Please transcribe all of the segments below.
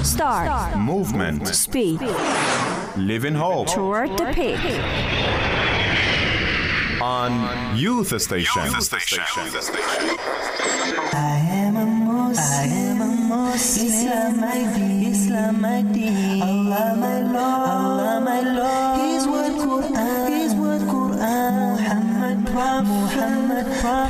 Start. Movement. Speed. Live in hope. Toward the peak. On Youth Station. I am a Muslim, Islam my deen, Allah my Lord, His word Quran, Muhammad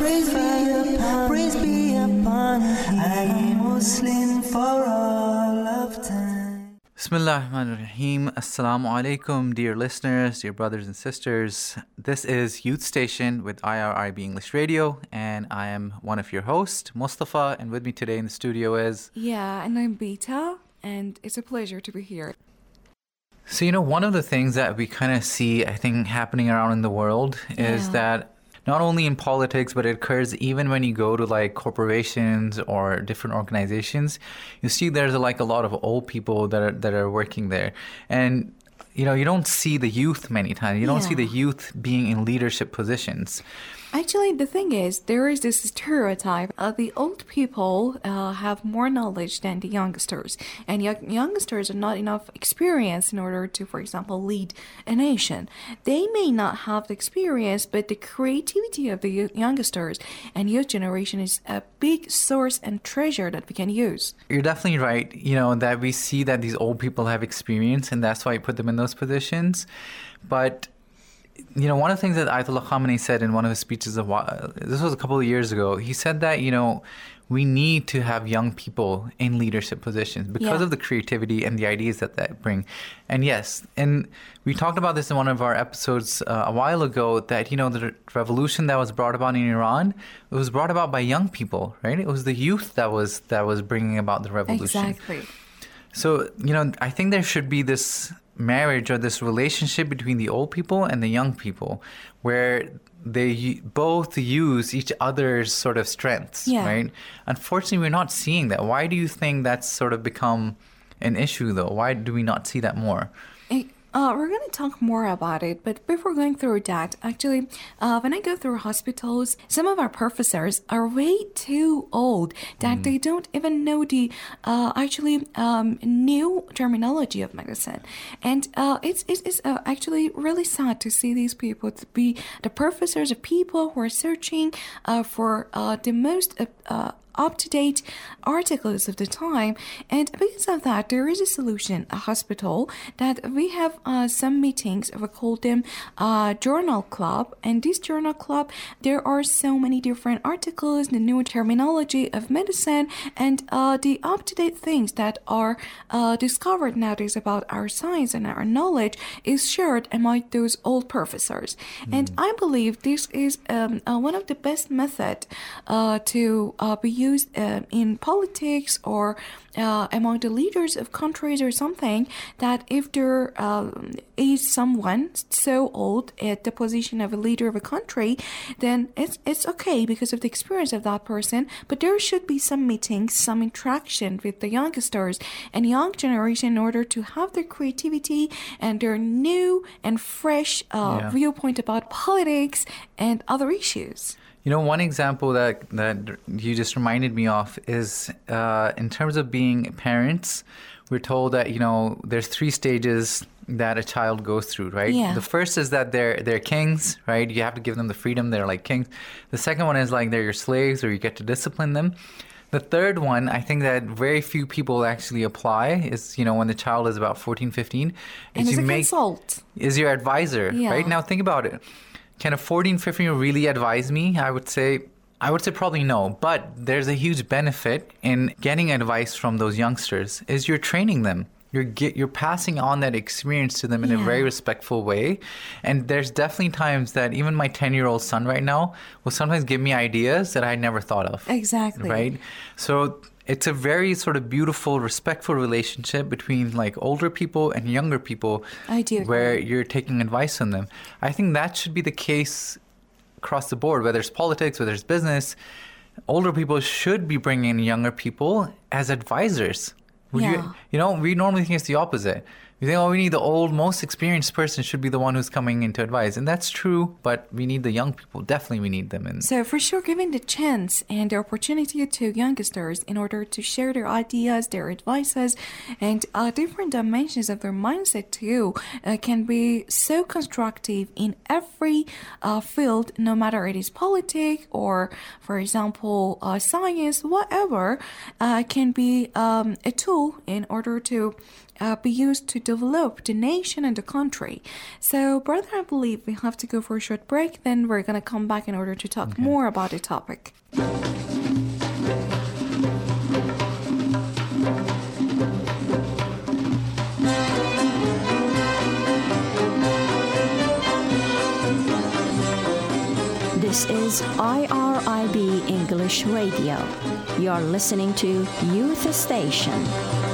Prophet, praise be upon Him. I am Muslim for all of time. Bismillah ar-Rahman ar-Rahim. Assalamu alaikum, dear listeners, dear brothers and sisters. This is Youth Station with IRIB English Radio, and I am one of your hosts, Mustafa, and with me today in the studio is... Yeah, and I'm Beta, and it's a pleasure to be here. So, one of the things that we kind of see, I think, happening around in the world is that not only in politics, but it occurs even when you go to like corporations or different organizations. You see there's like a lot of old people that are working there. And, you don't see the youth many times. You don't see the youth being in leadership positions. Actually, the thing is, there is this stereotype. The old people have more knowledge than the youngsters. And youngsters are not enough experience in order to, for example, lead a nation. They may not have the experience, but the creativity of the youngsters and youth generation is a big source and treasure that we can use. You're definitely right, that we see that these old people have experience, and that's why you put them in those positions. But one of the things that Ayatollah Khamenei said in one of his speeches, this was a couple of years ago, he said that, we need to have young people in leadership positions because of the creativity and the ideas that bring. And yes, and we talked about this in one of our episodes a while ago, that, the revolution that was brought about in Iran, it was brought about by young people, right? It was the youth that was bringing about the revolution. Exactly. So, I think there should be this marriage or this relationship between the old people and the young people where they both use each other's sort of strengths, right? Unfortunately, we're not seeing that. Why do you think that's sort of become an issue, though? Why do we not see that more? We're going to talk more about it, but before going through that, actually, when I go through hospitals, some of our professors are way too old that they don't even know the new terminology of medicine. And it's actually really sad to see these people to be the professors of people who are searching for the most up-to-date articles of the time, and because of that there is a solution, a hospital that we have some meetings. We call them journal club, and this journal club, there are so many different articles, the new terminology of medicine, and the up-to-date things that are discovered nowadays about our science and our knowledge is shared among those old professors. And I believe this is one of the best methods to be used in politics or among the leaders of countries or something, that if there is someone so old at the position of a leader of a country, then it's okay because of the experience of that person, but there should be some meetings, some interaction with the youngsters and young generation in order to have their creativity and their new and fresh viewpoint about politics and other issues. One example that you just reminded me of is in terms of being parents, we're told that, there's 3 stages that a child goes through, right? Yeah. The first is that they're kings, right? You have to give them the freedom. They're like kings. The second one is like they're your slaves, or you get to discipline them. The third one, I think that very few people actually apply, is, when the child is about 14, 15. And as a consult. Is your advisor, right? Now think about it. Can a 14, 15-year-old really advise me? I would say probably no. But there's a huge benefit in getting advice from those youngsters, is you're training them. You're passing on that experience to them in a very respectful way. And there's definitely times that even my 10-year-old son right now will sometimes give me ideas that I never thought of. Exactly. Right? So it's a very sort of beautiful, respectful relationship between like older people and younger people. I do agree. Where you're taking advice from them. I think that should be the case across the board, whether it's politics, whether it's business. Older people should be bringing in younger people as advisors. We normally think it's the opposite. You think, oh, we need the old, most experienced person should be the one who's coming in to advise. And that's true, but we need the young people. Definitely we need them. So for sure, giving the chance and the opportunity to youngsters in order to share their ideas, their advices, and different dimensions of their mindset too can be so constructive in every field, no matter it is politics or, for example, science, whatever, can be a tool in order to be used to develop the nation and the country. So, brother, I believe we have to go for a short break. Then we're going to come back in order to talk more about the topic. This is IRIB English Radio. You're listening to Youth Station.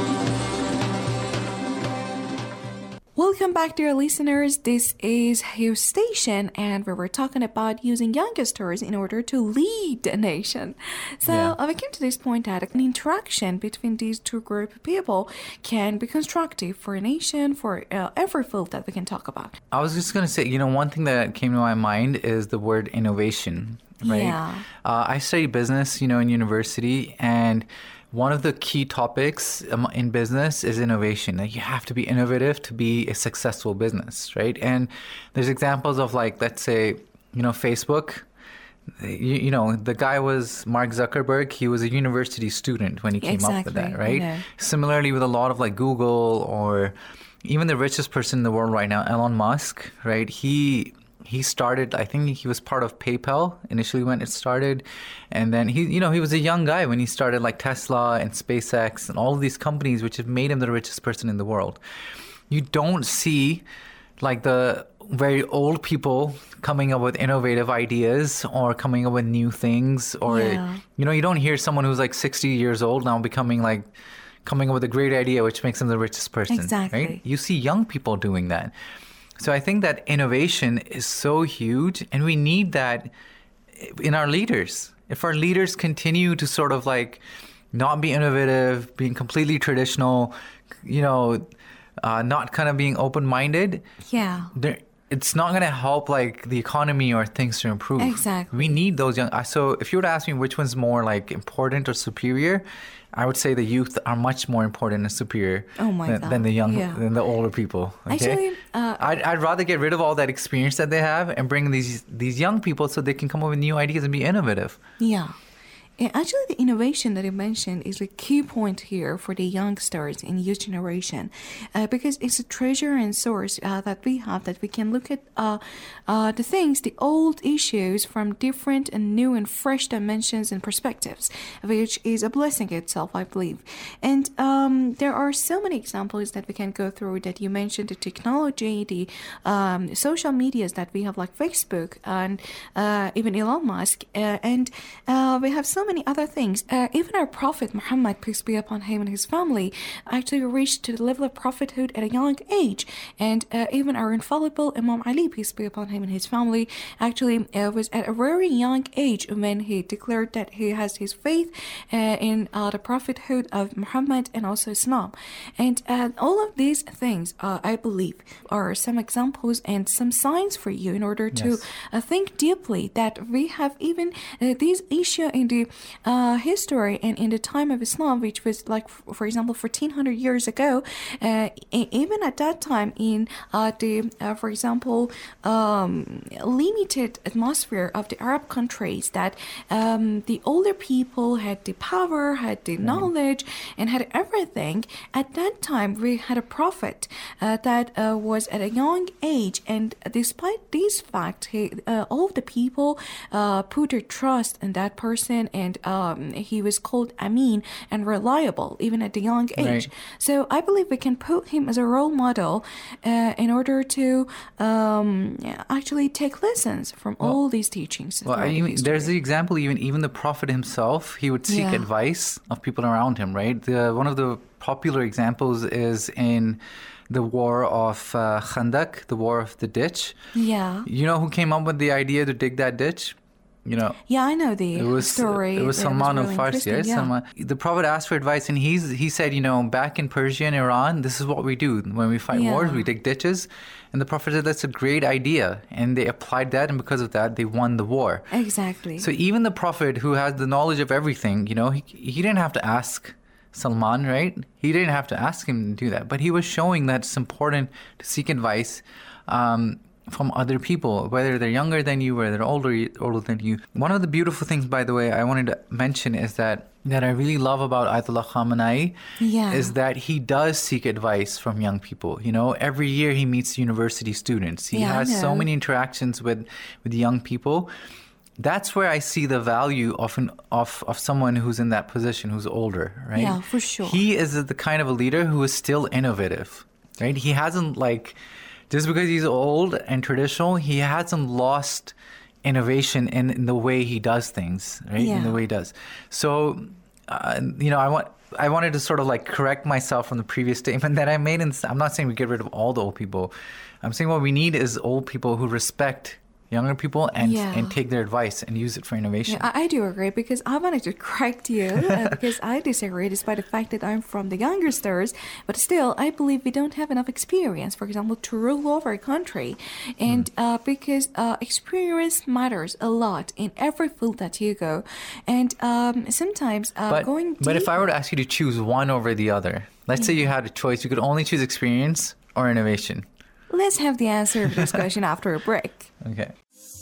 Welcome back, dear listeners. This is Youth Station, and we were talking about using youngsters in order to lead the nation. So we came to this point that an interaction between these two groups of people can be constructive for a nation, for every field that we can talk about. I was just going to say, one thing that came to my mind is the word innovation, right? Yeah. I studied business, in university, and one of the key topics in business is innovation. Like, you have to be innovative to be a successful business, right? And there's examples of, like, let's say, Facebook. The guy was Mark Zuckerberg. He was a university student when he came up with that, right? Similarly with a lot of, like, Google, or even the richest person in the world right now, Elon Musk, right? He started, I think he was part of PayPal initially when it started. And then he was a young guy when he started, like, Tesla and SpaceX and all of these companies, which have made him the richest person in the world. You don't see, like, the very old people coming up with innovative ideas or coming up with new things. Or, you don't hear someone who's like 60 years old now coming up with a great idea, which makes them the richest person. Exactly. Right? You see young people doing that. So I think that innovation is so huge, and we need that in our leaders. If our leaders continue to sort of, like, not be innovative, being completely traditional, not kind of being open-minded, it's not going to help, like, the economy or things to improve. Exactly. We need those young. So if you were to ask me which one's more, like, important or superior, I would say the youth are much more important and superior than the young, than the older people. Okay? Actually, I'd rather get rid of all that experience that they have and bring these young people so they can come up with new ideas and be innovative. Yeah. Actually, the innovation that you mentioned is a key point here for the youngsters in youth generation, because it's a treasure and source that we have, that we can look at the things, the old issues from different and new and fresh dimensions and perspectives, which is a blessing itself, I believe. And there are so many examples that we can go through that you mentioned, the technology, the social medias that we have, like Facebook and even Elon Musk, and we have so many other things. Even our Prophet Muhammad, peace be upon him, and his family actually reached to the level of prophethood at a young age. And even our infallible Imam Ali, peace be upon him, and his family actually was at a very young age when he declared that he has his faith in the prophethood of Muhammad and also Islam. And all of these things, I believe, are some examples and some signs for you in order to think deeply that we have even these issues in the history and in the time of Islam, which was, like, for example, 1400 years ago, even at that time in for example, limited atmosphere of the Arab countries, that the older people had the power, had the knowledge, and had everything. At that time, we had a prophet that was at a young age, and despite this fact, all of the people put their trust in that person, and he was called Amin and reliable even at the young age. Right. So I believe we can put him as a role model in order to actually take lessons from all these teachings. Well, there's the example, even the Prophet himself, he would seek advice of people around him, right? One of the popular examples is in the war of Khandak, the war of the ditch. Yeah. You know who came up with the idea to dig that ditch? You know, Yeah, I know the story. It was It Salman really al-Farsi, interesting, right? yeah. Salman. The Prophet asked for advice, and he said, you know, back in Persia and Iran, this is what we do. When we fight Yeah. wars, we dig ditches. And the Prophet said, that's a great idea. And they applied that, and because of that, they won the war. Exactly. So even the Prophet, who has the knowledge of everything, you know, he didn't have to ask Salman, right? He didn't have to ask him to do that. But he was showing that it's important to seek advice from other people, whether they're younger than you, whether they're older than you. One of the beautiful things, by the way, I wanted to mention is that I really love about Ayatollah Khamenei Yeah. is that he does seek advice from young people. You know, every year he meets university students. He Yeah, I has so know. many interactions with young people. That's where I see the value of someone who's in that position, who's older, right? Yeah, for sure. He is the kind of a leader who is still innovative, right? He hasn't just because he's old and traditional, he hasn't lost innovation in the way he does things, right? In the Yeah. way he does. So, you know, I wanted to sort of correct myself from the previous statement that I made. And I'm not saying we get rid of all the old people. I'm saying what we need is old people who respect younger people and take their advice and use it for innovation. Yeah, I do agree because I wanted to correct you because I disagree despite the fact that I'm from the younger stars, but still I believe we don't have enough experience, for example, to rule over a country. And because experience matters a lot in every field that you go. And sometimes going deep... But if I were to ask you to choose one over the other, let's say you had a choice, you could only choose experience or innovation. Let's have the answer of this question after a break. Okay.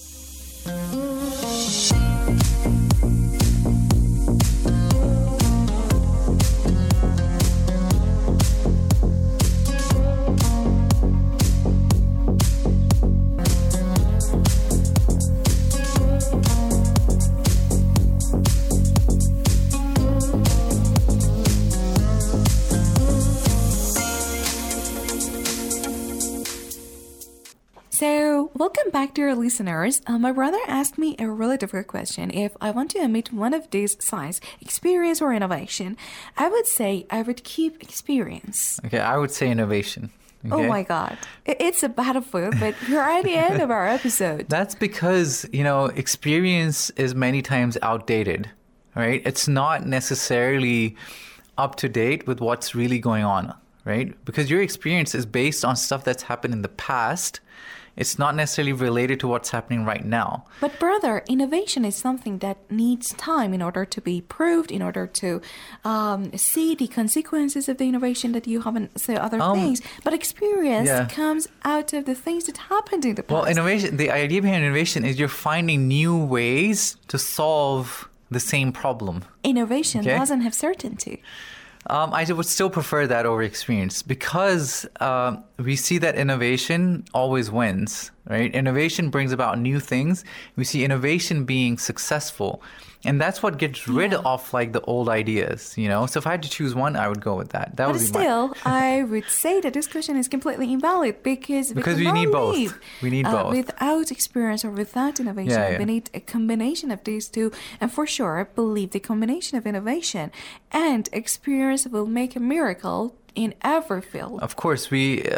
So, welcome back to our listeners. My brother asked me a really difficult question. If I want to omit one of these sides, experience or innovation, I would say I would keep experience. Okay, I would say innovation. Okay? Oh my God. It's a battlefield, but we're at the end of our episode. That's because, you know, experience is many times outdated, right? It's not necessarily up to date with what's really going on, right? Because your experience is based on stuff that's happened in the past. It's not necessarily related to what's happening right now. But brother, innovation is something that needs time in order to be proved, in order to see the consequences of the innovation that you haven't said other things. But experience comes out of the things that happened in the past. Well, innovation, the idea behind innovation is you're finding new ways to solve the same problem. Innovation doesn't have certainty. I would still prefer that over experience because we see that innovation always wins, right? Innovation brings about new things. We see innovation being successful. And that's what gets rid of the old ideas, you know? So if I had to choose one, I would go with that. That But would be still, I would say that this question is completely invalid because we need both. We need both. Without experience or without innovation, we need a combination of these two. And for sure, I believe the combination of innovation and experience will make a miracle in every field. Of course,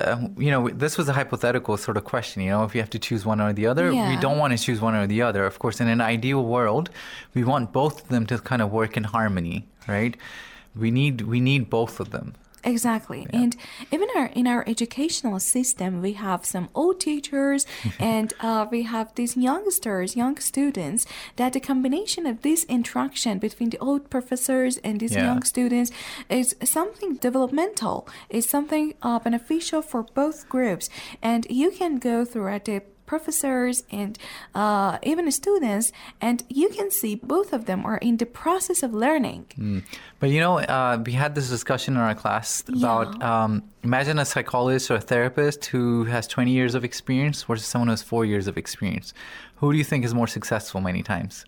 this was a hypothetical sort of question, you know, if you have to choose one or the other. We don't want to choose one or the other. Of course, in an ideal world, we want both of them to kind of work in harmony, right? We need both of them. Exactly. Yeah. And even in our educational system, we have some old teachers and we have these young students, that the combination of this interaction between the old professors and these young students is something developmental, is something beneficial for both groups. And you can go throughout the professors and even students, and you can see both of them are in the process of learning. But you know, we had this discussion in our class about imagine a psychologist or a therapist who has 20 years of experience versus someone who has 4 years of experience. Who do you think is more successful many times?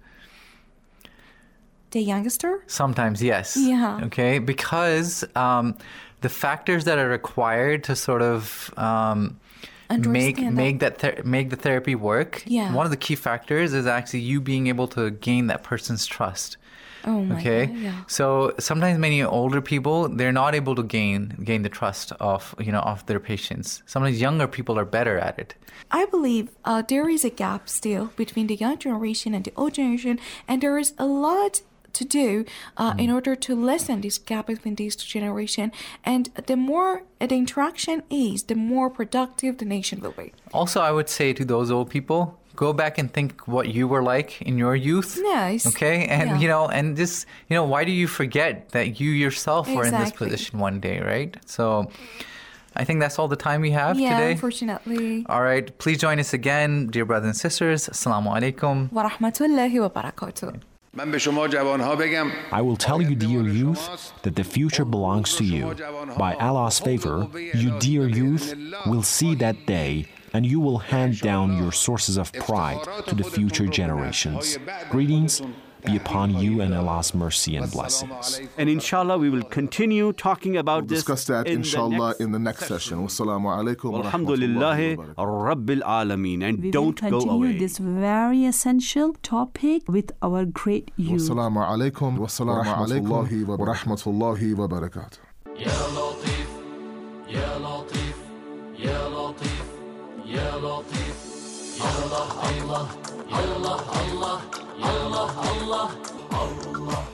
The youngster? Sometimes, yes. Yeah. Okay, because the factors that are required to sort of make the therapy work. Yeah. One of the key factors is actually you being able to gain that person's trust. Oh my Okay, God, yeah. so sometimes many older people, they're not able to gain the trust of of their patients. Sometimes younger people are better at it. I believe there is a gap still between the young generation and the old generation, and there is a lot to do in order to lessen this gap between these two generations. And the more the interaction is, the more productive the nation will be. Also, I would say to those old people, go back and think what you were like in your youth. Nice. Okay, and Yeah. and just why do you forget that you yourself were in this Exactly. position one day, right? So, I think that's all the time we have Yeah, today. unfortunately. All right, please join us again, dear brothers and sisters. Assalamu alaikum. Wa rahmatullahi wa barakatuh. من به شما جوانها بگم I will tell you, dear youth, that the future belongs to you. By Allah's favor, you dear youth will see that day, and you will hand down your sources of pride to the future generations. Greetings be upon you and Allah's mercy and blessings. And inshallah, we will continue talking about We'll discuss that, inshallah, in the next session. Wassalamu alaikum wa rahmatullahi wa Alhamdulillah barakatuh. Rabbil Alameen. And We don't will go continue away. this very essential topic with our great youth. Wassalamu alaikum wa rahmatullahi wa barakatuh. يا لطيف يا لطيف يا لطيف يا لطيف الله الله الله الله الله الله الله